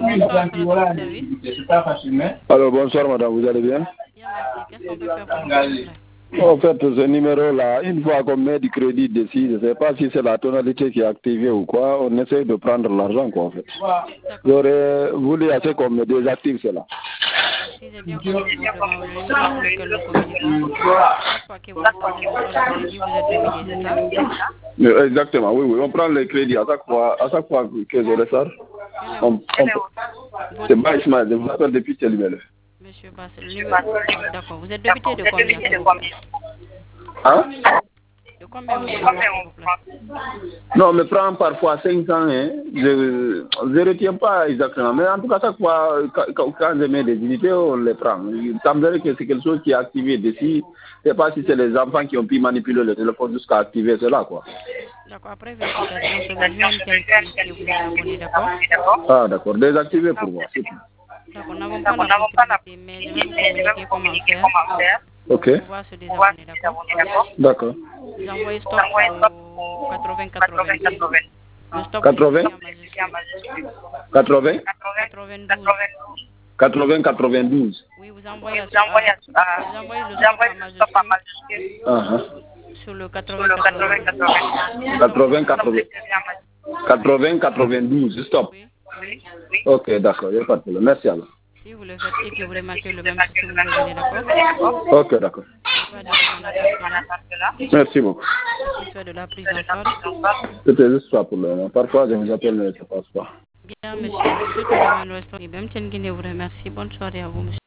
bonsoir, c'est notre service. Alors, bonsoir madame, vous allez bien? Bien, merci. Qu'est-ce qu'on peut faire pour vous, s'il vous plaît? En fait, ce numéro-là, une fois qu'on met du crédit dessus, je ne sais pas si c'est la tonalité qui est activée ou quoi, on essaie de prendre l'argent, quoi, en fait. J'aurais voulu assez qu'on me désactive cela. Si j'ai bien compris votre demande, le numéro sur lequel nous communiquons, chaque fois que vous recevez un message de crédit, vous êtes débité, c'est ça? Exactement, oui, oui. On prend le crédit à chaque fois que je le sors. C'est pas Ismaël, je vous appelle depuis Télibel. Monsieur Bass, le numéro. D'accord. Vous êtes débité de combien, s'il vous plaît? Hein? De combien vous prenez, s'il vous plaît? Non, mais prend parfois 500, hein. Je ne retiens pas exactement. Mais en tout cas, chaque fois, quand je mets des unités, on les prend. Il semblerait que c'est quelque chose qui est activé dessus. Je ne sais pas si c'est les enfants qui ont pu manipuler le téléphone jusqu'à activer cela, quoi. D'accord. Après vérification, c'est le JMTL qui vous est abonné, d'accord? Ah, d'accord. Désactivé pour moi, c'est tout. D'accord. Nous n'avons pas la possibilité, mais je vais vous communiquer comment faire. Ok. Pour pouvoir se désabonner, d'accord? D'accord. Vous envoyez stop au 80-90. Le stop 80 80 92. 92. Oui, vous envoyez le stop en majuscule sur le 80-90. 80 92, stop. Oui. Ok, d'accord, il n'y a pas de problème. Merci alors. Si vous le faites et que vous remarquez le même si vous revenez, d'accord? Ok, d'accord. Merci beaucoup. Satisfait de la prise en charge. C'était juste ça pour le moment. Parfois, je vous appelle, mais ça passe pas. Bien, monsieur. Suite à la main, vous remercie. Bonne soirée à vous, monsieur.